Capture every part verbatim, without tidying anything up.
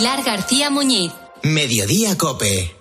Pilar García Muñiz. Mediodía Cope.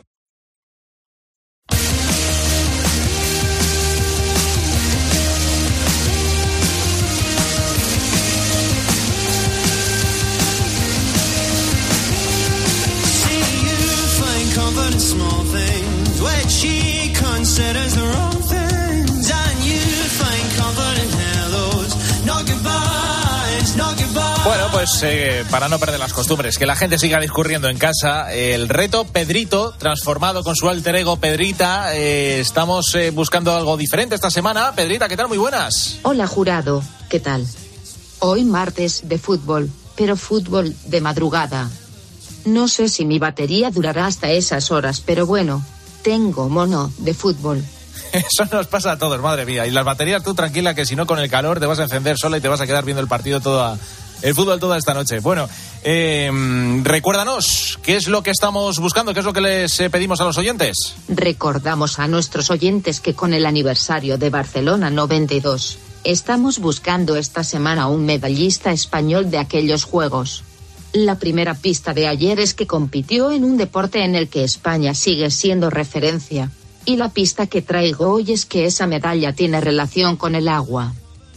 Small things where she considers the wrong things, and you find comfort in hellos, not goodbyes, not goodbyes. Bueno, pues eh, para no perder las costumbres, que la gente siga discurriendo en casa, el reto Pedrito, transformado con su alter ego Pedrita, eh, estamos eh, buscando algo diferente esta semana. Pedrita, ¿qué tal? Muy buenas. Hola, jurado, ¿qué tal? Hoy martes de fútbol, pero fútbol de madrugada. No sé si mi batería durará hasta esas horas, pero bueno, tengo mono de fútbol. Eso nos pasa a todos, madre mía. Y las baterías, tú tranquila, que si no con el calor te vas a encender sola y te vas a quedar viendo el partido toda, el fútbol toda esta noche. Bueno, eh, recuérdanos, ¿qué es lo que estamos buscando? ¿Qué es lo que les pedimos a los oyentes? Recordamos a nuestros oyentes que con el aniversario de Barcelona noventa y dos, estamos buscando esta semana un medallista español de aquellos Juegos. La primera pista de ayer es que compitió en un deporte en el que España sigue siendo referencia. Y la pista que traigo hoy es que esa medalla tiene relación con el agua.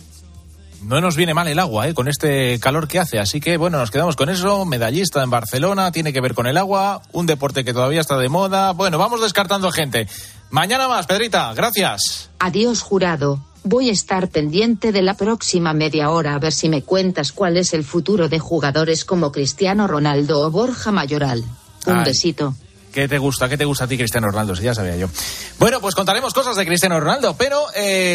No nos viene mal el agua, ¿eh? Con este calor que hace. Así que, bueno, nos quedamos con eso. Medallista en Barcelona, tiene que ver con el agua. Un deporte que todavía está de moda. Bueno, vamos descartando gente. Mañana más, Pedrita. Gracias. Adiós, jurado. Voy a estar pendiente de la próxima media hora a ver si me cuentas cuál es el futuro de jugadores como Cristiano Ronaldo o Borja Mayoral. Un Ay, besito. ¿Qué te gusta? ¿Qué te gusta a ti, Cristiano Ronaldo? Si ya sabía yo. Bueno, pues contaremos cosas de Cristiano Ronaldo, pero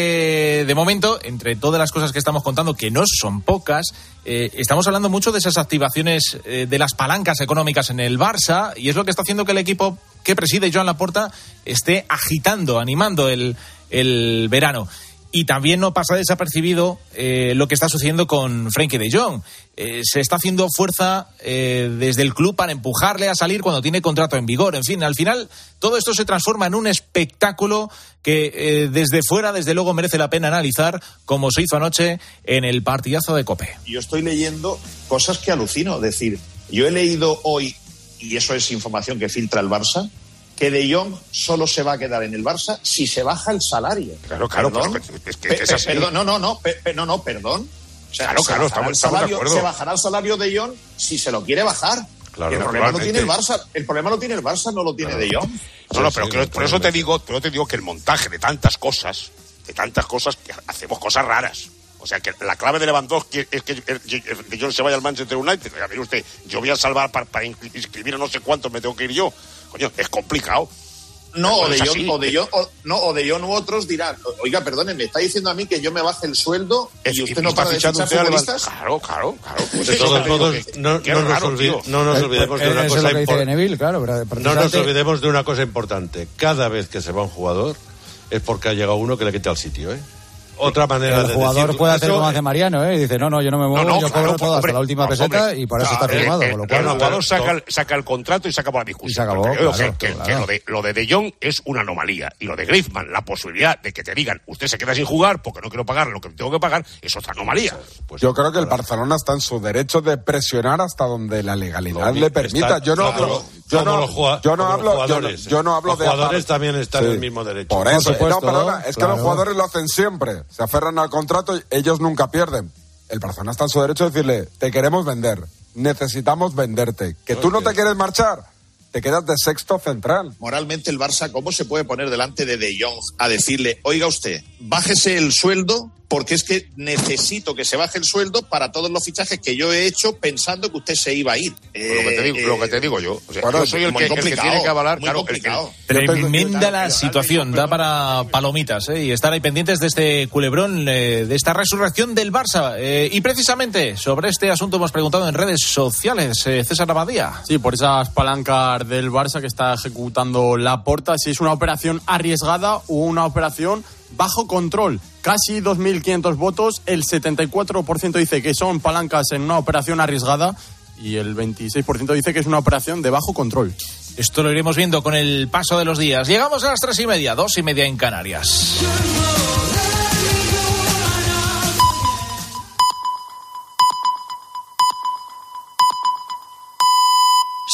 eh, de momento, entre todas las cosas que estamos contando, que no son pocas, eh, estamos hablando mucho de esas activaciones eh, de las palancas económicas en el Barça, y es lo que está haciendo que el equipo que preside Joan Laporta esté agitando, animando el, el verano. Y también no pasa desapercibido eh, lo que está sucediendo con Frenkie de Jong. Eh, se está haciendo fuerza eh, desde el club para empujarle a salir cuando tiene contrato en vigor. En fin, al final todo esto se transforma en un espectáculo que eh, desde fuera, desde luego, merece la pena analizar, como se hizo anoche en el partidazo de COPE. Yo estoy leyendo cosas que alucino. Es decir, yo he leído hoy, y eso es información que filtra el Barça, que De Jong solo se va a quedar en el Barça si se baja el salario. Claro, claro, ¿Perdón? pues, es que es así. Perdón, no, no, no, pe, pe, no, no, perdón. O sea, claro, claro, estamos, estamos salario, de acuerdo. Se bajará el salario de De Jong si se lo quiere bajar. Claro, el problema no tiene el Barça, el problema lo tiene el Barça, no lo tiene claro. De Jong. No, no, pero sí, que, por eso te digo, por eso te digo que el montaje de tantas cosas, de tantas cosas, que hacemos cosas raras. O sea, que la clave de Lewandowski es que De Jong se vaya al Manchester United. A ver usted, yo voy a salvar para, para inscribir a no sé cuántos me tengo que ir yo. Coño, es complicado. No, o de Jong, o de Jong, o, no, o de Jong u otros dirán, oiga, perdone, me está diciendo a mí que yo me baje el sueldo y es, usted y no para de fichar futbolistas. Claro, claro, claro. Pues de todos modos, no, no, nos olvide, no nos olvidemos de una cosa importante. Claro, no nos olvidemos de una cosa importante. Cada vez que se va un jugador es porque ha llegado uno que le quita el sitio, ¿eh? Otra manera el de jugador decir, puede hacer como hace Mariano, ¿eh? Y dice, no, no, yo no me muevo, no, no, yo claro, cobro todo hombre, hasta la última no, peseta hombre, y por eso claro, está firmado. El, con lo cual, el jugador claro, saca el, saca el contrato y se acaba la discusión. Y se acabó, pero claro, que, que, claro. que lo de lo de De Jong es una anomalía. Y lo de Griezmann, la posibilidad de que te digan, usted se queda sin jugar porque no quiero pagar lo que tengo que pagar, es otra anomalía. Pues yo creo que el Barcelona está en su derecho de presionar hasta donde la legalidad no, le permita. Está, yo no hablo, yo no, yo no hablo, yo no, yo no hablo los de jugadores también están sí. en el mismo derecho. Por eso, Por supuesto, no, perdona, es claro. que los jugadores lo hacen siempre, se aferran al contrato y ellos nunca pierden. El Barcelona está en su derecho de decirle, te queremos vender, necesitamos venderte, que tú no te quieres marchar, te quedas de sexto central. Moralmente el Barça, ¿cómo se puede poner delante de De Jong a decirle, oiga usted, bájese el sueldo porque es que necesito que se baje el sueldo para todos los fichajes que yo he hecho pensando que usted se iba a ir? Eh, lo, que te digo, eh, lo que te digo yo. O sea, bueno, yo soy el que, el que tiene que avalar. Claro, el que, tremenda la situación, da para palomitas, ¿eh? Y estar ahí pendientes de este culebrón, eh, de esta resurrección del Barça. Eh, y precisamente sobre este asunto hemos preguntado en redes sociales, eh, César Abadía. Sí, por esas palancas del Barça que está ejecutando Laporta, si es una operación arriesgada o una operación bajo control. Casi dos mil quinientos votos, el setenta y cuatro por ciento dice que son palancas en una operación arriesgada y el veintiséis por ciento dice que es una operación de bajo control. Esto lo iremos viendo con el paso de los días. Llegamos a las tres y media, dos y media en Canarias.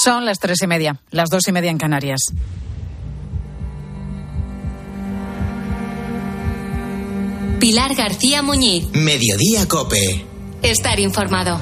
Son las tres y media, las dos y media en Canarias. Pilar García Muñiz. Mediodía COPE. Estar informado.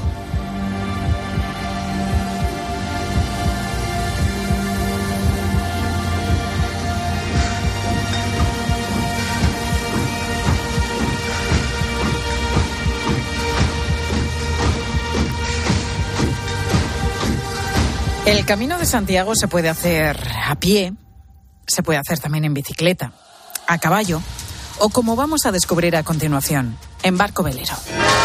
El Camino de Santiago se puede hacer a pie, se puede hacer también en bicicleta, a caballo o, como vamos a descubrir a continuación, en barco velero.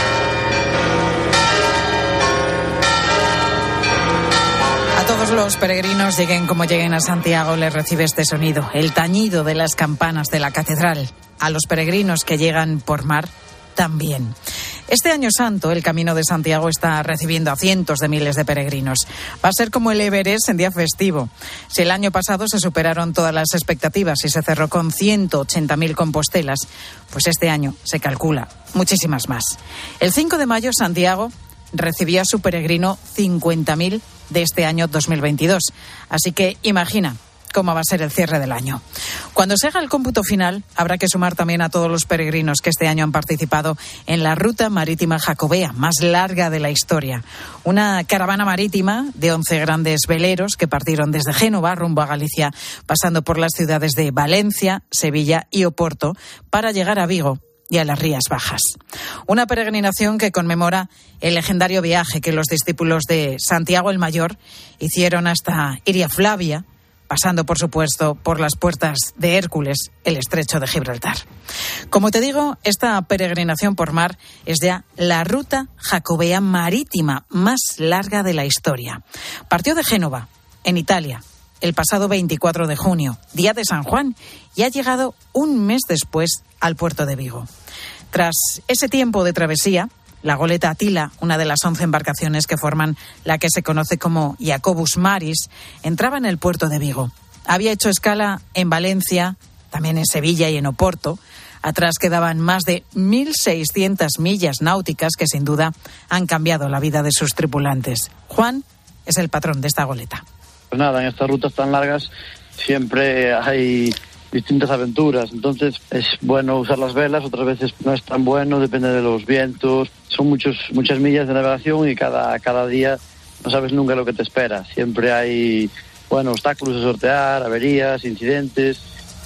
A todos los peregrinos, lleguen como lleguen a Santiago, les recibe este sonido, el tañido de las campanas de la catedral. A los peregrinos que llegan por mar, también. Este año santo, el Camino de Santiago está recibiendo a cientos de miles de peregrinos. Va a ser como el Everest en día festivo. Si el año pasado se superaron todas las expectativas y se cerró con ciento ochenta mil compostelas, pues este año se calcula muchísimas más. El cinco de mayo, Santiago recibió a su peregrino cincuenta mil de este año dos mil veintidós. Así que imagina cómo va a ser el cierre del año. Cuando se haga el cómputo final, habrá que sumar también a todos los peregrinos que este año han participado en la ruta marítima jacobea, más larga de la historia. Una caravana marítima de once grandes veleros que partieron desde Génova rumbo a Galicia, pasando por las ciudades de Valencia, Sevilla y Oporto, para llegar a Vigo y a las Rías Bajas. Una peregrinación que conmemora el legendario viaje que los discípulos de Santiago el Mayor hicieron hasta Iria Flavia, pasando, por supuesto, por las puertas de Hércules, el estrecho de Gibraltar. Como te digo, esta peregrinación por mar es ya la ruta jacobea marítima más larga de la historia. Partió de Génova, en Italia, el pasado veinticuatro de junio, día de San Juan, y ha llegado un mes después al puerto de Vigo. Tras ese tiempo de travesía, la goleta Atila, una de las once embarcaciones que forman la que se conoce como Jacobus Maris, entraba en el puerto de Vigo. Había hecho escala en Valencia, también en Sevilla y en Oporto. Atrás quedaban más de mil seiscientas millas náuticas que sin duda han cambiado la vida de sus tripulantes. Juan es el patrón de esta goleta. Pues nada, en estas rutas tan largas siempre hay distintas aventuras, entonces es bueno usar las velas, otras veces no es tan bueno, depende de los vientos. Son muchos muchas millas de navegación y cada cada día no sabes nunca lo que te espera. Siempre hay, bueno, obstáculos a sortear, averías, incidentes.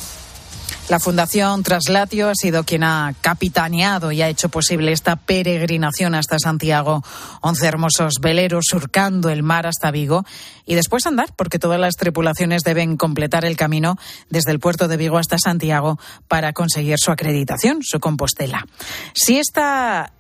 La Fundación Traslatio ha sido quien ha capitaneado y ha hecho posible esta peregrinación hasta Santiago. Once hermosos veleros surcando el mar hasta Vigo y después andar, porque todas las tripulaciones deben completar el camino desde el puerto de Vigo hasta Santiago para conseguir su acreditación, su Compostela. Si esta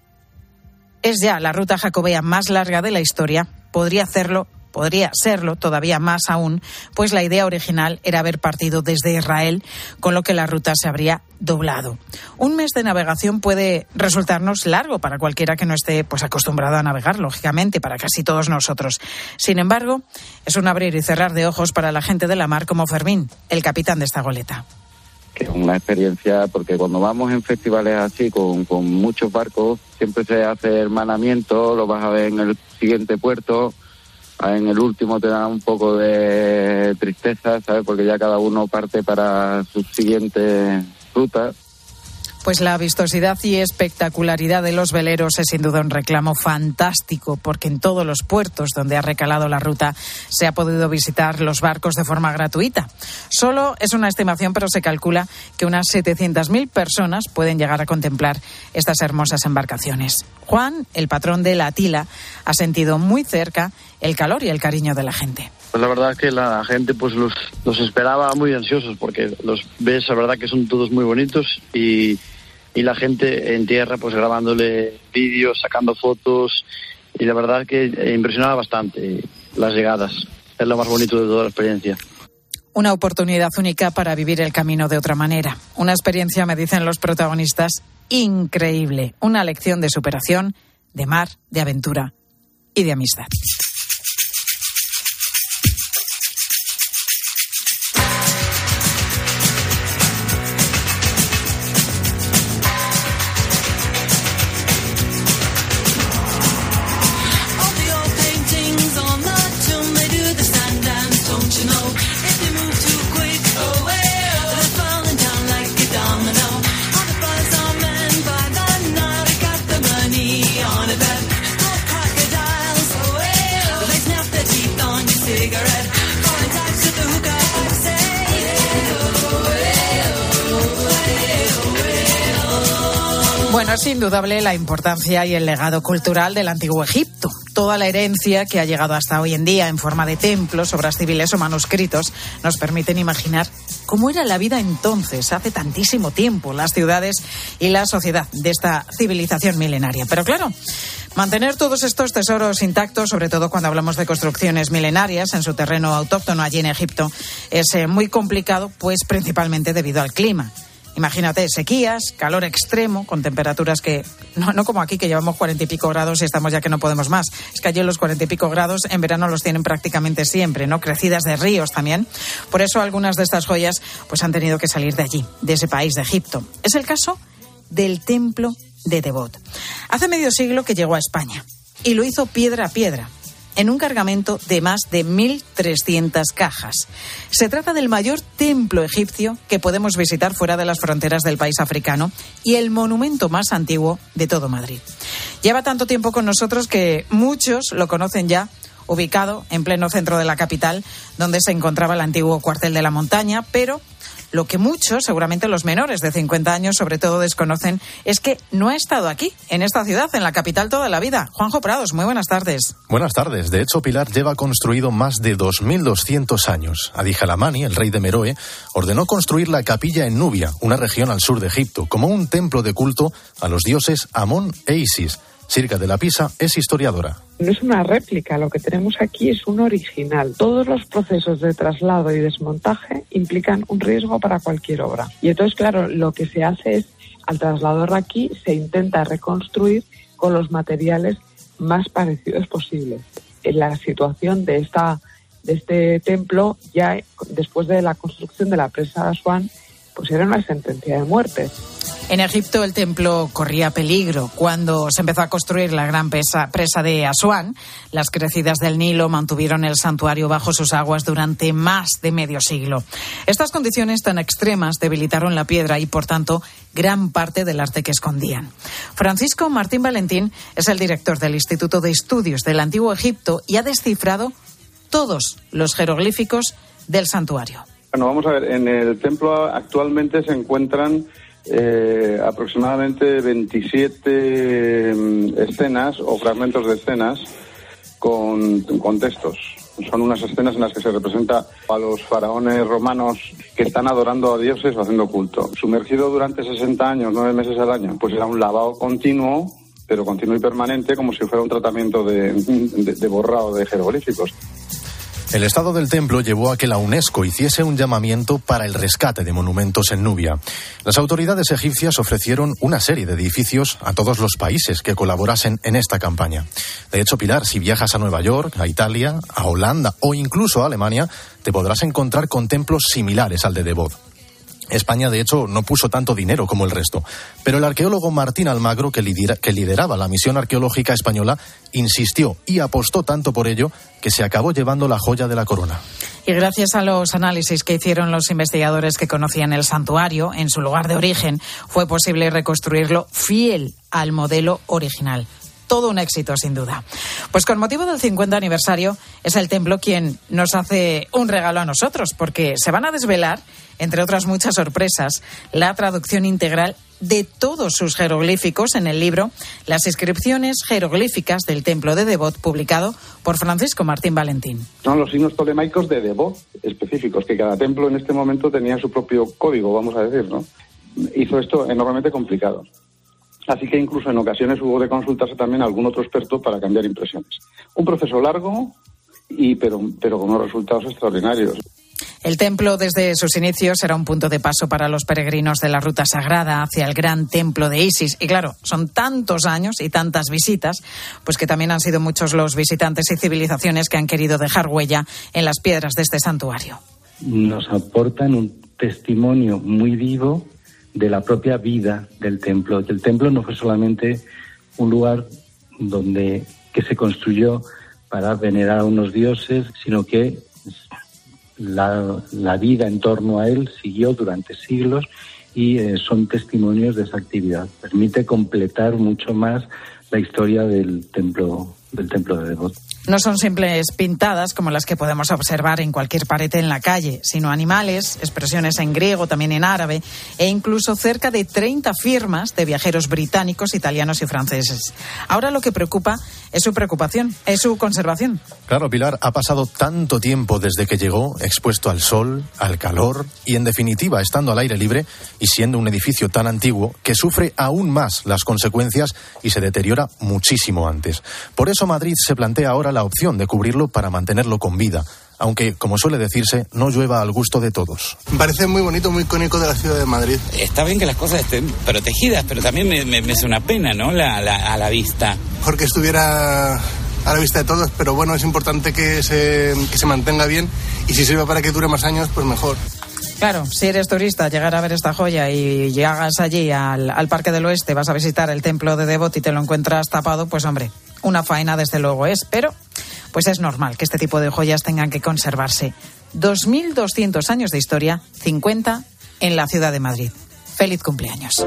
es ya la ruta jacobea más larga de la historia, podría hacerlo Podría serlo todavía más aún, pues la idea original era haber partido desde Israel, con lo que la ruta se habría doblado. Un mes de navegación puede resultarnos largo para cualquiera que no esté pues acostumbrado a navegar, lógicamente, para casi todos nosotros. Sin embargo, es un abrir y cerrar de ojos para la gente de la mar como Fermín, el capitán de esta goleta. Que es una experiencia, porque cuando vamos en festivales así, con, con muchos barcos, siempre se hace hermanamiento, lo vas a ver en el siguiente puerto. En el último te da un poco de tristeza, ¿sabes? Porque ya cada uno parte para su siguiente ruta. Pues la vistosidad y espectacularidad de los veleros es sin duda un reclamo fantástico, porque en todos los puertos donde ha recalado la ruta se ha podido visitar los barcos de forma gratuita. Solo es una estimación, pero se calcula que unas setecientas mil personas pueden llegar a contemplar estas hermosas embarcaciones. Juan, el patrón de la Atila, ha sentido muy cerca el calor y el cariño de la gente. Pues la verdad es que la gente pues los, los esperaba muy ansiosos, porque los ves, la verdad que son todos muy bonitos y, y la gente en tierra pues grabándole vídeos, sacando fotos, y la verdad que impresionaba bastante las llegadas. Es lo más bonito de toda la experiencia. Una oportunidad única para vivir el camino de otra manera. Una experiencia, me dicen los protagonistas, increíble. Una lección de superación, de mar, de aventura y de amistad. cigarette. Calling taxi at the hookah, I say, Bueno, es indudable la importancia y el legado cultural del antiguo Egipto. Toda la herencia que ha llegado hasta hoy en día en forma de templos, obras civiles o manuscritos nos permiten imaginar cómo era la vida entonces, hace tantísimo tiempo, las ciudades y la sociedad de esta civilización milenaria. Pero claro, mantener todos estos tesoros intactos, sobre todo cuando hablamos de construcciones milenarias en su terreno autóctono allí en Egipto, es eh, muy complicado, pues principalmente debido al clima. Imagínate, sequías, calor extremo, con temperaturas que, no, no como aquí, que llevamos cuarenta y pico grados y estamos ya que no podemos más. Es que allí los cuarenta y pico grados en verano los tienen prácticamente siempre, ¿no? Crecidas de ríos también. Por eso algunas de estas joyas pues han tenido que salir de allí, de ese país, de Egipto. Es el caso del templo de Debod. Hace medio siglo que llegó a España y lo hizo piedra a piedra, en un cargamento de más de mil trescientas cajas. Se trata del mayor templo egipcio que podemos visitar fuera de las fronteras del país africano y el monumento más antiguo de todo Madrid. Lleva tanto tiempo con nosotros que muchos lo conocen ya, ubicado en pleno centro de la capital, donde se encontraba el antiguo cuartel de la montaña, pero lo que muchos, seguramente los menores de cincuenta años sobre todo, desconocen es que no ha estado aquí, en esta ciudad, en la capital toda la vida. Juanjo Prados, muy buenas tardes. Buenas tardes. De hecho, Pilar lleva construido más de dos mil doscientos años. Adijalamani, el rey de Meroe, ordenó construir la capilla en Nubia, una región al sur de Egipto, como un templo de culto a los dioses Amón e Isis. Sirka de la Pisa es historiadora. No es una réplica, lo que tenemos aquí es un original. Todos los procesos de traslado y desmontaje implican un riesgo para cualquier obra. Y entonces, claro, lo que se hace es, al trasladarlo aquí, se intenta reconstruir con los materiales más parecidos posibles. En la situación de esta de este templo, ya después de la construcción de la presa de Asuán, pues era una sentencia de muerte. En Egipto el templo corría peligro. Cuando se empezó a construir la gran presa, presa de Asuán, las crecidas del Nilo mantuvieron el santuario bajo sus aguas durante más de medio siglo. Estas condiciones tan extremas debilitaron la piedra y, por tanto, gran parte del arte que escondían. Francisco Martín Valentín es el director del Instituto de Estudios del Antiguo Egipto y ha descifrado todos los jeroglíficos del santuario. Bueno, vamos a ver, en el templo actualmente se encuentran eh, aproximadamente veintisiete escenas o fragmentos de escenas con, con textos. Son unas escenas en las que se representa a los faraones romanos que están adorando a dioses o haciendo culto. Sumergido durante sesenta años, nueve meses al año, pues era un lavado continuo, pero continuo y permanente, como si fuera un tratamiento de, de, de borrado de jeroglíficos. El estado del templo llevó a que la UNESCO hiciese un llamamiento para el rescate de monumentos en Nubia. Las autoridades egipcias ofrecieron una serie de edificios a todos los países que colaborasen en esta campaña. De hecho, Pilar, si viajas a Nueva York, a Italia, a Holanda o incluso a Alemania, te podrás encontrar con templos similares al de Debod. España, de hecho, no puso tanto dinero como el resto, pero el arqueólogo Martín Almagro, que, lidera, que lideraba la misión arqueológica española, insistió y apostó tanto por ello que se acabó llevando la joya de la corona. Y gracias a los análisis que hicieron los investigadores que conocían el santuario en su lugar de origen, fue posible reconstruirlo fiel al modelo original. Todo un éxito, sin duda. Pues con motivo del cincuenta aniversario, es el templo quien nos hace un regalo a nosotros, porque se van a desvelar, entre otras muchas sorpresas, la traducción integral de todos sus jeroglíficos en el libro Las inscripciones jeroglíficas del templo de Debod, publicado por Francisco Martín Valentín. Son los signos tolemaicos de Debod específicos, que cada templo en este momento tenía su propio código, vamos a decir, ¿no? Hizo esto enormemente complicado. Así que incluso en ocasiones hubo de consultarse también a algún otro experto para cambiar impresiones. Un proceso largo, y pero, pero con unos resultados extraordinarios. El templo desde sus inicios era un punto de paso para los peregrinos de la ruta sagrada hacia el gran templo de Isis. Y claro, son tantos años y tantas visitas, pues que también han sido muchos los visitantes y civilizaciones que han querido dejar huella en las piedras de este santuario. Nos aportan un testimonio muy vivo de la propia vida del templo. El templo no fue solamente un lugar donde que se construyó para venerar a unos dioses, sino que la, la vida en torno a él siguió durante siglos y eh, son testimonios de esa actividad. Permite completar mucho más la historia del templo, del templo de Debod. No son simples pintadas como las que podemos observar en cualquier pared en la calle, sino animales, expresiones en griego, también en árabe, e incluso cerca de treinta firmas de viajeros británicos, italianos y franceses. Ahora lo que preocupa es su preocupación, es su conservación. Claro, Pilar, ha pasado tanto tiempo desde que llegó, expuesto al sol, al calor y, en definitiva, estando al aire libre y siendo un edificio tan antiguo que sufre aún más las consecuencias y se deteriora muchísimo antes. Por eso Madrid se plantea ahora la opción de cubrirlo para mantenerlo con vida, aunque, como suele decirse, no llueva al gusto de todos. Me parece muy bonito, muy icónico de la ciudad de Madrid. Está bien que las cosas estén protegidas, pero también me, me, me es una pena, ¿no?, la, la, a la vista. Porque estuviera a la vista de todos, pero bueno, es importante que se, que se mantenga bien, y si sirve para que dure más años, pues mejor. Claro, si eres turista, llegar a ver esta joya y llegas allí al, al Parque del Oeste, vas a visitar el templo de Devot y te lo encuentras tapado, pues hombre, una faena desde luego es, pero pues es normal que este tipo de joyas tengan que conservarse. dos mil doscientos años de historia, cincuenta en la ciudad de Madrid. ¡Feliz cumpleaños!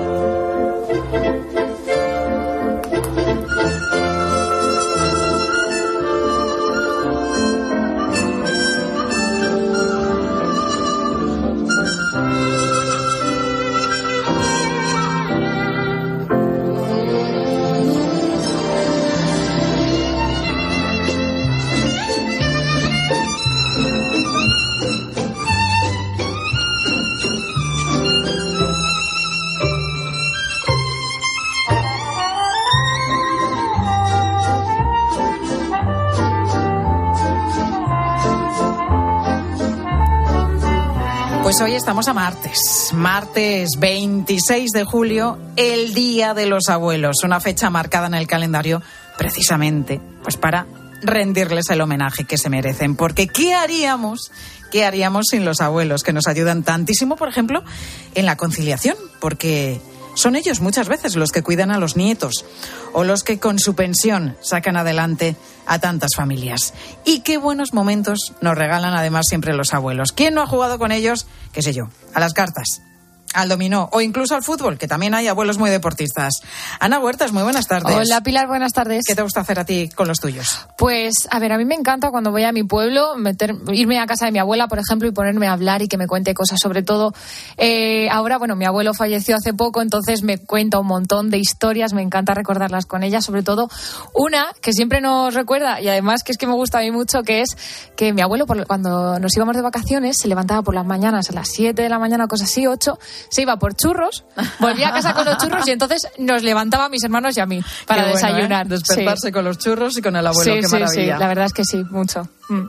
Pues hoy estamos a martes, martes veintiséis de julio, el Día de los Abuelos, una fecha marcada en el calendario precisamente pues para rendirles el homenaje que se merecen. Porque ¿qué haríamos, qué haríamos sin los abuelos, que nos ayudan tantísimo, por ejemplo, en la conciliación? Porque son ellos muchas veces los que cuidan a los nietos o los que con su pensión sacan adelante a tantas familias. Y qué buenos momentos nos regalan además siempre los abuelos. ¿Quién no ha jugado con ellos, qué sé yo, a las cartas, al dominó o incluso al fútbol, que también hay abuelos muy deportistas? Ana Huertas, muy buenas tardes. Hola Pilar, buenas tardes. ¿Qué te gusta hacer a ti con los tuyos? Pues, a ver, a mí me encanta cuando voy a mi pueblo, meter, irme a casa de mi abuela, por ejemplo, y ponerme a hablar y que me cuente cosas. Sobre todo, eh, ahora, bueno, mi abuelo falleció hace poco, entonces me cuenta un montón de historias, me encanta recordarlas con ella, sobre todo una que siempre nos recuerda, y además que es que me gusta a mí mucho, que es que mi abuelo, cuando nos íbamos de vacaciones, se levantaba por las mañanas a las siete de la mañana, cosas así, ocho, se iba por churros, volvía a casa con los churros y entonces nos levantaba a mis hermanos y a mí para Qué bueno, desayunar. ¿eh? Despertarse sí. con los churros y con el abuelo, sí, qué sí, maravilla. Sí, la verdad es que sí, mucho. Mm.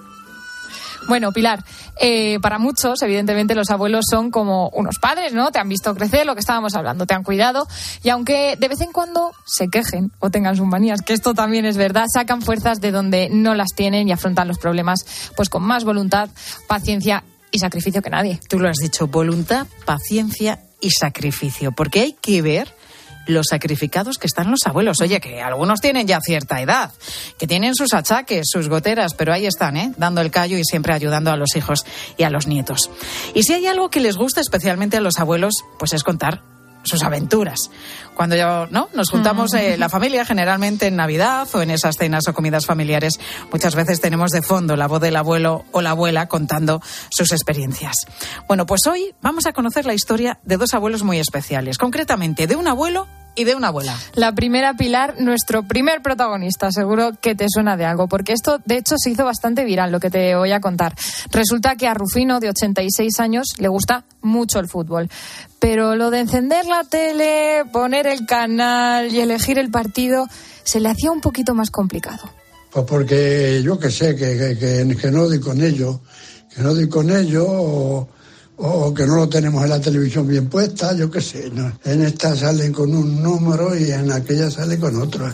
Bueno, Pilar, eh, para muchos, evidentemente, los abuelos son como unos padres, ¿no? Te han visto crecer, lo que estábamos hablando, te han cuidado, y aunque de vez en cuando se quejen o tengan sus manías, que esto también es verdad, sacan fuerzas de donde no las tienen y afrontan los problemas pues con más voluntad, paciencia y sacrificio que nadie. Tú lo has dicho, voluntad, paciencia y sacrificio, porque hay que ver los sacrificados que están los abuelos. Oye, que algunos tienen ya cierta edad, que tienen sus achaques, sus goteras, pero ahí están, ¿eh? Dando el callo y siempre ayudando a los hijos y a los nietos. Y si hay algo que les gusta especialmente a los abuelos, pues es contar sus aventuras. Cuando yo, ¿no? Nos juntamos eh, la familia, generalmente en Navidad o en esas cenas o comidas familiares, muchas veces tenemos de fondo la voz del abuelo o la abuela contando sus experiencias. Bueno, pues hoy vamos a conocer la historia de dos abuelos muy especiales, concretamente de un abuelo y de una abuela. La primera, Pilar, nuestro primer protagonista, seguro que te suena de algo, porque esto, de hecho, se hizo bastante viral, lo que te voy a contar. Resulta que a Rufino, de ochenta y seis años, le gusta mucho el fútbol. Pero lo de encender la tele, poner el canal y elegir el partido, se le hacía un poquito más complicado. Pues porque yo que sé, que, que, que, que no doy con ello, que no doy con ello o... o que no lo tenemos en la televisión bien puesta, yo qué sé, ¿no? En esta salen con un número y en aquella sale con otro.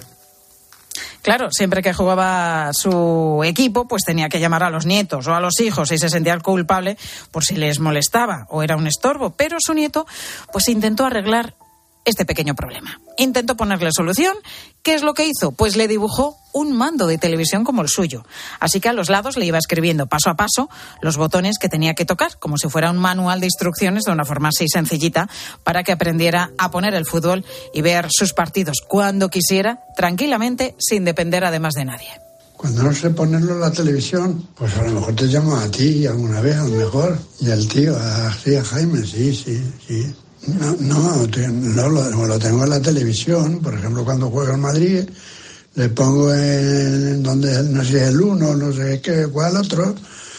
Claro, siempre que jugaba su equipo, pues tenía que llamar a los nietos o a los hijos y se sentía el culpable por si les molestaba o era un estorbo, pero su nieto pues intentó arreglar este pequeño problema. Intentó ponerle solución. ¿Qué es lo que hizo? Pues le dibujó un mando de televisión como el suyo. Así que a los lados le iba escribiendo paso a paso los botones que tenía que tocar, como si fuera un manual de instrucciones de una forma así sencillita, para que aprendiera a poner el fútbol y ver sus partidos cuando quisiera, tranquilamente, sin depender además de nadie. Cuando no sé ponerlo en la televisión, pues a lo mejor te llamo a ti alguna vez, a lo mejor. Y al tío, así a Jaime, sí, sí, sí. No, no, no lo, lo tengo en la televisión. Por ejemplo, cuando juega el Madrid, le pongo en donde, no sé, el uno, no sé qué, cuál otro.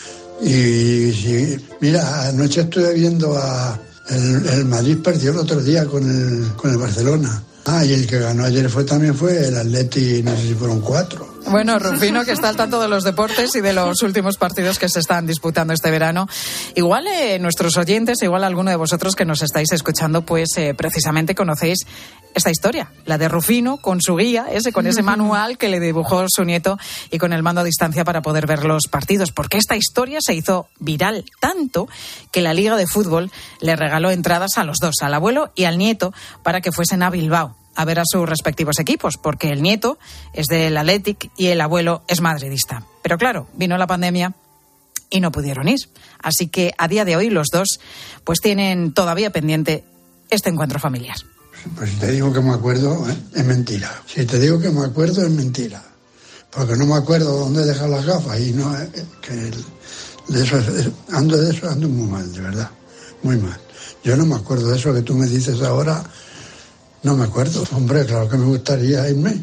Y sí, mira, anoche estuve viendo a... El, el Madrid perdió el otro día con el, con el Barcelona. Ah, y el que ganó ayer fue también fue el Atleti, no sé si fueron cuatro. Bueno, Rufino, que está al tanto de los deportes y de los últimos partidos que se están disputando este verano. Igual eh, nuestros oyentes, igual alguno de vosotros que nos estáis escuchando, pues eh, precisamente conocéis esta historia, la de Rufino con su guía, ese con ese manual que le dibujó su nieto y con el mando a distancia para poder ver los partidos. Porque esta historia se hizo viral tanto que la Liga de Fútbol le regaló entradas a los dos, al abuelo y al nieto, para que fuesen a Bilbao a ver a sus respectivos equipos, porque el nieto es del Athletic y el abuelo es madridista. Pero claro, vino la pandemia y no pudieron ir. Así que a día de hoy los dos pues tienen todavía pendiente este encuentro familiar. Pues si te digo que me acuerdo, ¿eh? Es mentira. Si te digo que me acuerdo, es mentira. Porque no me acuerdo dónde he dejado las gafas y no, eh, que el, de eso, ando de eso, ando muy mal, de verdad, muy mal. Yo no me acuerdo de eso que tú me dices ahora. No me acuerdo. Hombre, claro que me gustaría irme.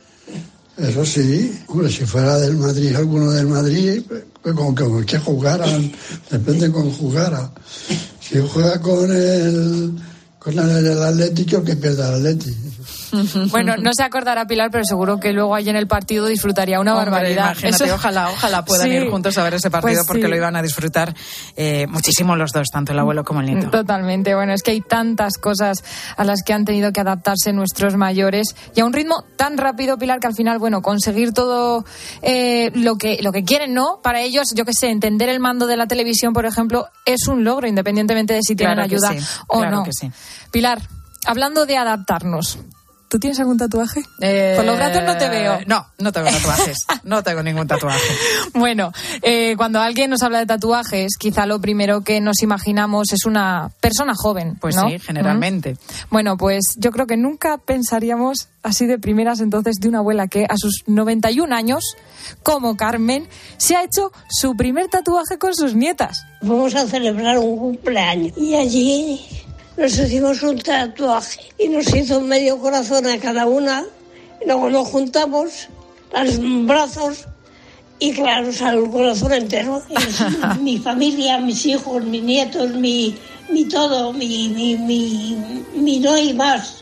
Eso sí. Hombre, si fuera del Madrid, alguno del Madrid, pues como que, como que jugaran. Depende de cómo jugara. Si juega con el, con el, el Atlético, que pierda el Atlético. Bueno, no se acordará Pilar, pero seguro que luego allí en el partido disfrutaría una Hombre, barbaridad. Imagínate, Eso... ojalá, ojalá puedan sí, ir juntos a ver ese partido, pues porque sí. lo iban a disfrutar eh, muchísimo los dos, tanto el abuelo como el nieto. Totalmente. Bueno, es que hay tantas cosas a las que han tenido que adaptarse nuestros mayores y a un ritmo tan rápido, Pilar, que al final, bueno, conseguir todo eh, lo que lo que quieren, ¿no? Para ellos, yo qué sé, entender el mando de la televisión, por ejemplo, es un logro, independientemente de si tienen Claro que ayuda sí, o claro no. que sí. Pilar, hablando de adaptarnos, ¿tú tienes algún tatuaje? Eh, Por los brazos no te veo. No, no tengo tatuajes. No tengo ningún tatuaje. Bueno, eh, cuando alguien nos habla de tatuajes, quizá lo primero que nos imaginamos es una persona joven, Pues ¿no? sí, generalmente. ¿Mm? Bueno, pues yo creo que nunca pensaríamos así de primeras entonces de una abuela que a sus noventa y un años, como Carmen, se ha hecho su primer tatuaje con sus nietas. Vamos a celebrar un cumpleaños y allí nos hicimos un tatuaje y nos hizo un medio corazón a cada una. Y luego nos juntamos los brazos y claro, salió el corazón entero. Es mi familia, mis hijos, mis nietos, mi, mi todo, mi, mi, mi, mi no hay más.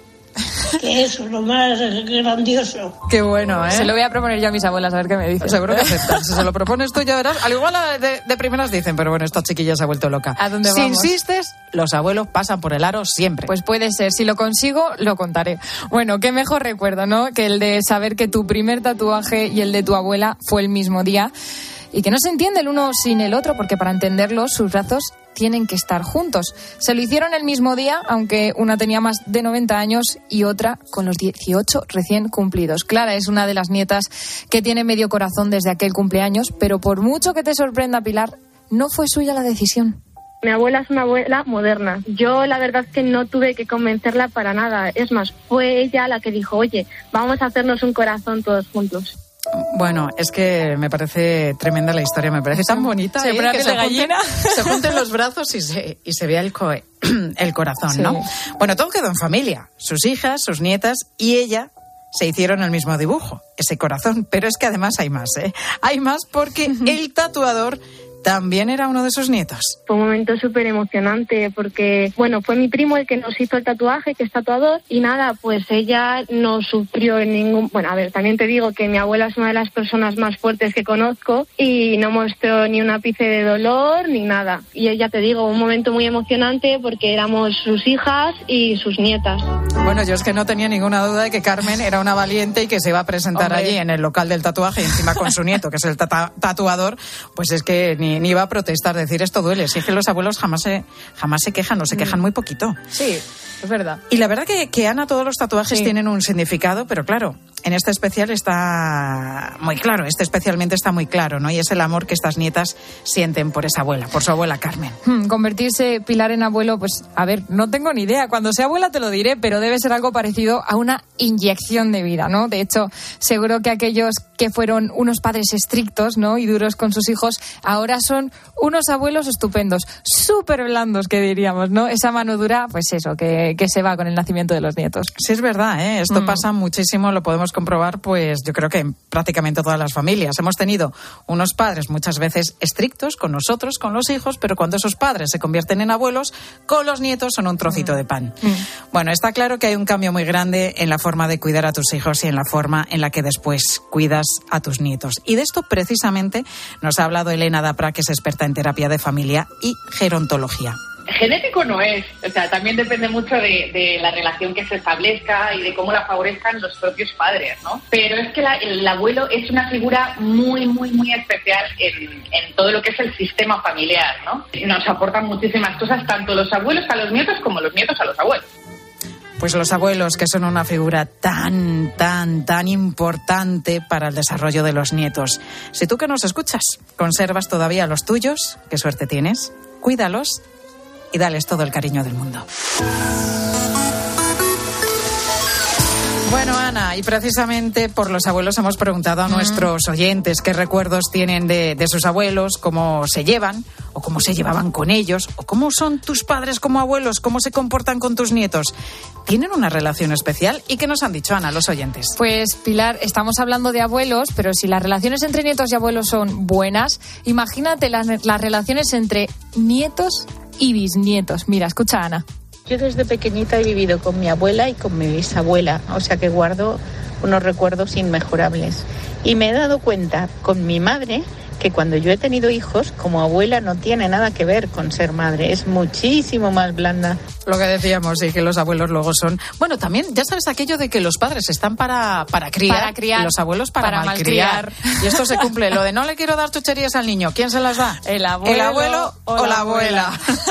Que eso es lo más grandioso. Qué bueno, ¿eh? Se lo voy a proponer yo a mis abuelas, a ver qué me dicen. Seguro que aceptan. Si se lo propones tú, ya verás. Al igual de, de primeras dicen, pero bueno, esta chiquilla se ha vuelto loca. ¿A dónde si vamos? insistes, los abuelos pasan por el aro siempre. Pues puede ser. Si lo consigo, lo contaré. Bueno, qué mejor recuerdo, ¿no? Que el de saber que tu primer tatuaje y el de tu abuela fue el mismo día. Y que no se entiende el uno sin el otro, porque para entenderlo, sus brazos tienen que estar juntos. Se lo hicieron el mismo día, aunque una tenía más de noventa años y otra con los dieciocho recién cumplidos. Clara es una de las nietas que tiene medio corazón desde aquel cumpleaños, pero por mucho que te sorprenda, Pilar, no fue suya la decisión. Mi abuela es una abuela moderna. Yo la verdad es que no tuve que convencerla para nada. Es más, fue ella la que dijo, oye, vamos a hacernos un corazón todos juntos. Bueno, es que me parece tremenda la historia, me parece tan bonita. Se ¿eh? pone Que de se gallina. junten, se junten los brazos y se, y se vea el, co- el corazón, Sí. ¿no? Bueno, todo quedó en familia. Sus hijas, sus nietas y ella se hicieron el mismo dibujo, ese corazón. Pero es que además hay más, ¿eh? Hay más porque el tatuador también era uno de sus nietos. Fue un momento súper emocionante porque, bueno, fue mi primo el que nos hizo el tatuaje, que es tatuador, y nada, pues ella no sufrió en ningún... Bueno, a ver, también te digo que mi abuela es una de las personas más fuertes que conozco y no mostró ni un ápice de dolor ni nada. Y ella, te digo, un momento muy emocionante porque éramos sus hijas y sus nietas. Bueno, yo es que no tenía ninguna duda de que Carmen era una valiente y que se iba a presentar Hombre. allí en el local del tatuaje y encima con su nieto, que es el tata- tatuador, pues es que ni, ni iba a protestar, decir esto duele. Si es que los abuelos jamás se, jamás se quejan, o se quejan muy poquito. Sí, es verdad. Y la verdad que, que Ana, todos los tatuajes Sí. tienen un significado, pero claro, en este especial está muy claro, este especialmente está muy claro, ¿no? Y es el amor que estas nietas sienten por esa abuela, por su abuela Carmen. Hmm, convertirse Pilar en abuelo, pues a ver, no tengo ni idea. Cuando sea abuela te lo diré, pero debe ser algo parecido a una inyección de vida, ¿no? De hecho, seguro que aquellos que fueron unos padres estrictos, ¿no?, y duros con sus hijos, ahora son unos abuelos estupendos, súper blandos, que diríamos, ¿no? Esa mano dura, pues eso, que, que se va con el nacimiento de los nietos. Sí, es verdad, ¿eh? Esto Mm. pasa muchísimo, lo podemos comprobar, pues yo creo que en prácticamente todas las familias. Hemos tenido unos padres muchas veces estrictos con nosotros, con los hijos, pero cuando esos padres se convierten en abuelos, con los nietos son un trocito de pan. Mm. Bueno, está claro que hay un cambio muy grande en la forma de cuidar a tus hijos y en la forma en la que después cuidas a tus nietos. Y de esto precisamente nos ha hablado Elena Dapra, que es experta en terapia de familia y gerontología. Genético no es, o sea, también depende mucho de, de la relación que se establezca y de cómo la favorezcan los propios padres, ¿no? Pero es que la, el abuelo es una figura muy, muy, muy especial en, en todo lo que es el sistema familiar, ¿no? Nos aportan muchísimas cosas, tanto los abuelos a los nietos como los nietos a los abuelos. Pues los abuelos, que son una figura tan, tan, tan importante para el desarrollo de los nietos. Si tú que nos escuchas conservas todavía los tuyos, qué suerte tienes, cuídalos y dales todo el cariño del mundo. Bueno, Ana, y precisamente por los abuelos hemos preguntado a nuestros oyentes qué recuerdos tienen de, de sus abuelos, cómo se llevan o cómo se llevaban con ellos, o cómo son tus padres como abuelos, cómo se comportan con tus nietos. ¿Tienen una relación especial? ¿Y qué nos han dicho, Ana, los oyentes? Pues, Pilar, estamos hablando de abuelos, pero si las relaciones entre nietos y abuelos son buenas, imagínate las, las relaciones entre nietos y bisnietos. Mira, escucha, Ana. Yo desde pequeñita he vivido con mi abuela y con mi bisabuela, o sea que guardo unos recuerdos inmejorables. Y me he dado cuenta con mi madre que cuando yo he tenido hijos, como abuela no tiene nada que ver con ser madre, es muchísimo más blanda. Lo que decíamos, sí, que los abuelos luego son... Bueno, también, ya sabes, aquello de que los padres están para, para criar, Para criar, y los abuelos para, para malcriar. malcriar. Y esto se cumple, lo de no le quiero dar chucherías al niño. ¿Quién se las da? El abuelo, El abuelo o, o la la abuela.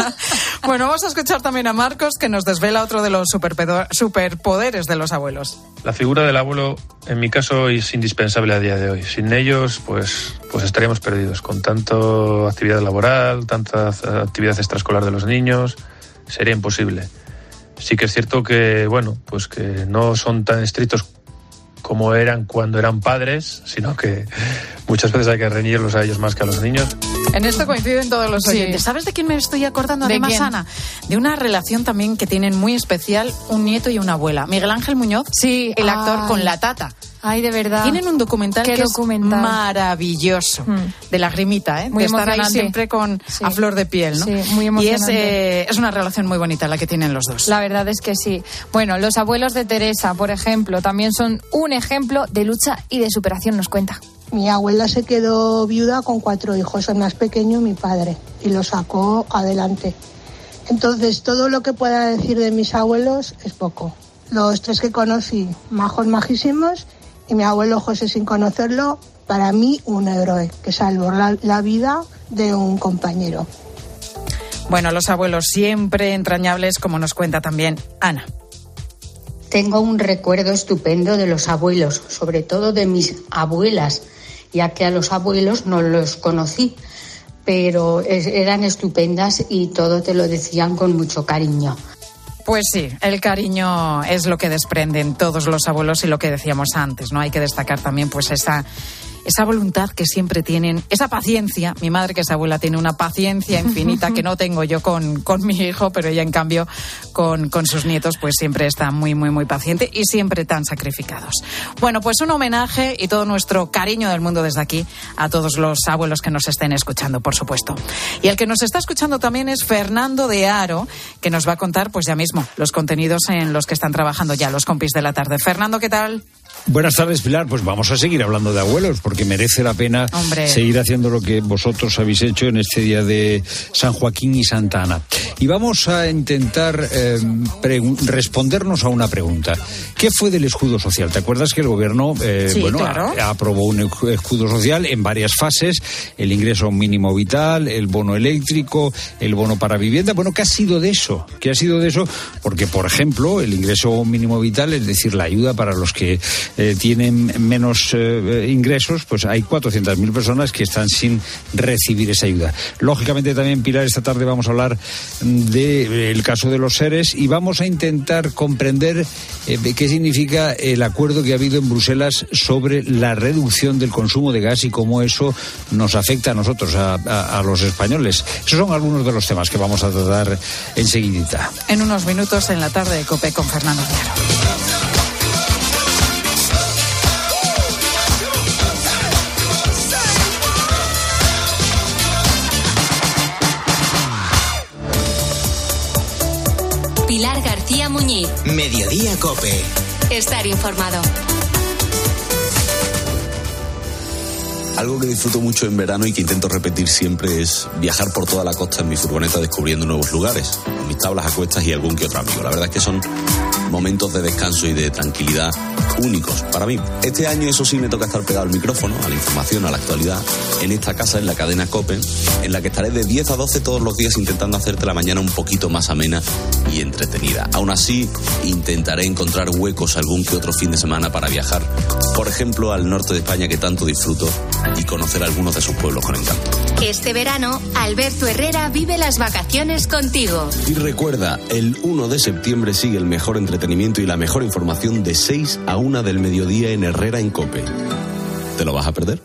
Bueno, vamos a escuchar también a Marcos, que nos desvela otro de los superpedo- superpoderes de los abuelos. La figura del abuelo, en mi caso, es indispensable a día de hoy. Sin ellos, pues, pues estaríamos perdidos. Con tanta actividad laboral, tanta actividad extraescolar de los niños, sería imposible. Sí que es cierto que, bueno, pues que no son tan estrictos como eran cuando eran padres, sino que muchas veces hay que reñirlos a ellos más que a los niños. En esto coinciden todos los Sí. oyentes. ¿Sabes de quién me estoy acordando ¿De además, quién? Ana? De una relación también que tienen muy especial un nieto y una abuela. Miguel Ángel Muñoz, Sí. el actor, Ay. con la tata. Ay, de verdad. Tienen un documental Qué que documental. es maravilloso, Mm. de lagrimita, ¿eh? Muy de estar ahí emocionante. siempre con Sí. a flor de piel, ¿no? Sí, muy y es, emocionante. eh, es una relación muy bonita la que tienen los dos. La verdad es que sí. Bueno, los abuelos de Teresa, por ejemplo, también son un ejemplo de lucha y de superación, nos cuenta. Mi abuela se quedó viuda con cuatro hijos, el más pequeño mi padre, y lo sacó adelante. Entonces, todo lo que pueda decir de mis abuelos es poco. Los tres que conocí, majos, majísimos, y mi abuelo José, sin conocerlo, para mí un héroe, que salvó la, la vida de un compañero. Bueno, los abuelos siempre entrañables, como nos cuenta también Ana. Tengo un recuerdo estupendo de los abuelos, sobre todo de mis abuelas, ya que a los abuelos no los conocí, pero es- eran estupendas y todo te lo decían con mucho cariño. Pues sí, el cariño es lo que desprenden todos los abuelos y lo que decíamos antes, ¿no? Hay que destacar también pues esa, esa voluntad que siempre tienen, esa paciencia. Mi madre, que es abuela, tiene una paciencia infinita que no tengo yo con, con mi hijo, pero ella en cambio con, con sus nietos pues siempre está muy, muy, muy paciente y siempre tan sacrificados. Bueno, pues un homenaje y todo nuestro cariño del mundo desde aquí a todos los abuelos que nos estén escuchando, por supuesto. Y el que nos está escuchando también es Fernando de Aro, que nos va a contar pues ya mismo los contenidos en los que están trabajando ya los compis de la tarde. Fernando, ¿qué tal? Buenas tardes, Pilar. Pues vamos a seguir hablando de abuelos, porque merece la pena Hombre. seguir haciendo lo que vosotros habéis hecho en este día de San Joaquín y Santa Ana. Y vamos a intentar eh, pregu- respondernos a una pregunta. ¿Qué fue del escudo social? ¿Te acuerdas que el gobierno eh, Sí, bueno, claro. a- aprobó un escu- escudo social en varias fases? El ingreso mínimo vital, el bono eléctrico, el bono para vivienda. Bueno, ¿qué ha sido de eso? ¿Qué ha sido de eso? Porque, por ejemplo, el ingreso mínimo vital, es decir, la ayuda para los que eh, tienen menos eh, ingresos, pues hay cuatrocientas mil personas que están sin recibir esa ayuda. Lógicamente también, Pilar, esta tarde vamos a hablar del caso de los seres y vamos a intentar comprender eh, qué significa el acuerdo que ha habido en Bruselas sobre la reducción del consumo de gas y cómo eso nos afecta a nosotros, a, a, a los españoles. Esos son algunos de los temas que vamos a tratar enseguidita. En unos minutos en la tarde de COPE con Fernando Claro. Pilar García Muñiz. Mediodía COPE. Estar informado. Algo que disfruto mucho en verano y que intento repetir siempre es viajar por toda la costa en mi furgoneta descubriendo nuevos lugares, con mis tablas a cuestas y algún que otro amigo. La verdad es que son momentos de descanso y de tranquilidad únicos para mí. Este año, eso sí, me toca estar pegado al micrófono, a la información, a la actualidad, en esta casa, en la cadena COPE, en la que estaré de diez a doce todos los días intentando hacerte la mañana un poquito más amena y entretenida. Aún así, intentaré encontrar huecos algún que otro fin de semana para viajar, por ejemplo, al norte de España, que tanto disfruto, y conocer algunos de sus pueblos con encanto. Este verano, Alberto Herrera vive las vacaciones contigo. Y recuerda, el uno de septiembre sigue el mejor entretenimiento y la mejor información de seis a una del mediodía en Herrera en COPE. ¿Te lo vas a perder?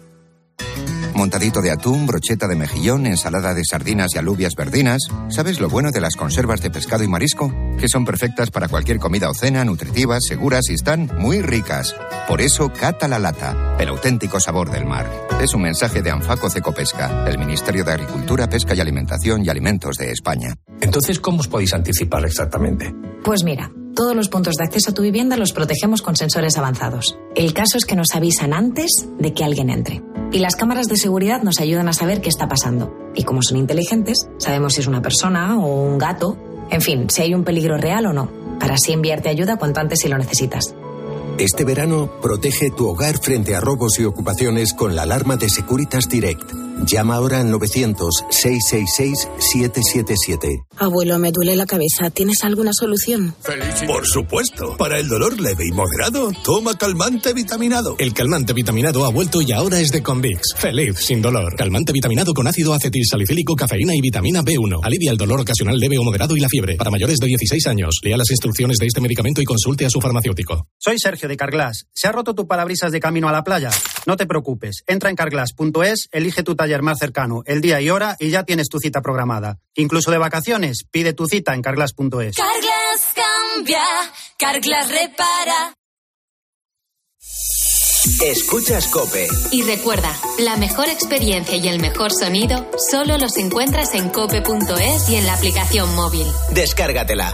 Montadito de atún, brocheta de mejillón, ensalada de sardinas y alubias verdinas. ¿Sabes lo bueno de las conservas de pescado y marisco? Que son perfectas para cualquier comida o cena, nutritivas, seguras y están muy ricas. Por eso, cata la lata, el auténtico sabor del mar. Es un mensaje de Anfaco Cecopesca, el Ministerio de Agricultura, Pesca y Alimentación y Alimentos de España. Entonces, ¿cómo os podéis anticipar exactamente? Pues mira, todos los puntos de acceso a tu vivienda los protegemos con sensores avanzados. El caso es que nos avisan antes de que alguien entre. Y las cámaras de seguridad nos ayudan a saber qué está pasando. Y como son inteligentes, sabemos si es una persona o un gato. En fin, si hay un peligro real o no. Para así enviarte ayuda cuanto antes si lo necesitas. Este verano, protege tu hogar frente a robos y ocupaciones con la alarma de Securitas Direct. Llama ahora al novecientos, seiscientos sesenta y seis, setecientos setenta y siete. Abuelo, me duele la cabeza. ¿Tienes alguna solución? Por supuesto. Para el dolor leve y moderado, toma calmante vitaminado. El calmante vitaminado ha vuelto y ahora es de Convix. Feliz, sin dolor. Calmante vitaminado con ácido acetilsalicílico, cafeína y vitamina B uno. Alivia el dolor ocasional leve o moderado y la fiebre. Para mayores de dieciséis años. Lea las instrucciones de este medicamento y consulte a su farmacéutico. Soy Sergio de Carglass. ¿Se ha roto tu parabrisas de camino a la playa? No te preocupes. Entra en carglass punto es, elige tu taller más cercano, el día y hora y ya tienes tu cita programada. Incluso de vacaciones, pide tu cita en carglass punto es. Carglass cambia, Carglass repara. Escuchas COPE. Y recuerda, la mejor experiencia y el mejor sonido solo los encuentras en cope punto es y en la aplicación móvil. Descárgatela.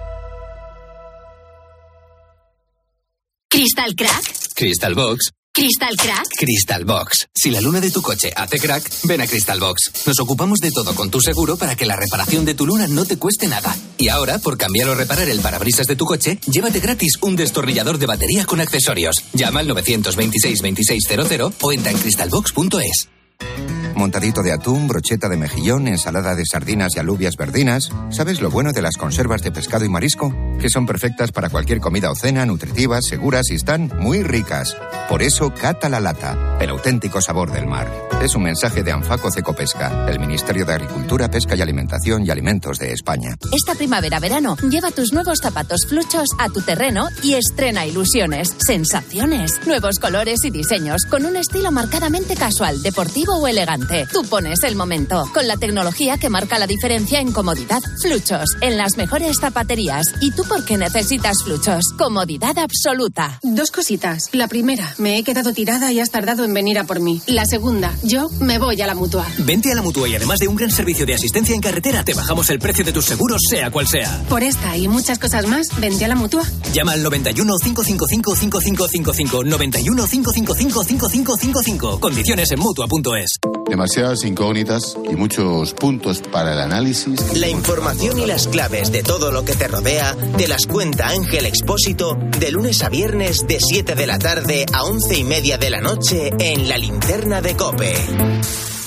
¿Crystal Crack? Crystal Box. ¿Crystal Crack? Crystal Box. Si la luna de tu coche hace crack, ven a Crystal Box. Nos ocupamos de todo con tu seguro para que la reparación de tu luna no te cueste nada. Y ahora, por cambiar o reparar el parabrisas de tu coche, llévate gratis un destornillador de batería con accesorios. Llama al novecientos veintiséis veintiséis cero cero o entra en crystal box punto es. Montadito de atún, brocheta de mejillón, ensalada de sardinas y alubias verdinas. ¿Sabes lo bueno de las conservas de pescado y marisco? Que son perfectas para cualquier comida o cena, nutritivas, seguras y están muy ricas. Por eso, cata la lata, el auténtico sabor del mar. Es un mensaje de Anfaco Cecopesca, el Ministerio de Agricultura, Pesca y Alimentación y Alimentos de España. Esta primavera-verano, lleva tus nuevos zapatos fluchos a tu terreno y estrena ilusiones, sensaciones, nuevos colores y diseños con un estilo marcadamente casual, deportivo o elegante. Tú pones el momento, con la tecnología que marca la diferencia en comodidad. Fluchos, en las mejores zapaterías. ¿Y tú por qué necesitas Fluchos? Comodidad absoluta. Dos cositas. La primera, me he quedado tirada y has tardado en venir a por mí. La segunda, yo me voy a la Mutua. Vente a la Mutua y además de un gran servicio de asistencia en carretera, te bajamos el precio de tus seguros, sea cual sea. Por esta y muchas cosas más, vente a la Mutua. Llama al noventa y uno, cinco cinco cinco, cinco cinco cinco cinco, noventa y uno, cinco cinco cinco, cinco cinco cinco cinco. Condiciones en mutua punto es. Demasiadas incógnitas y muchos puntos para el análisis. La información y las claves de todo lo que te rodea te las cuenta Ángel Expósito de lunes a viernes de siete de la tarde a once y media de la noche en La Linterna de COPE.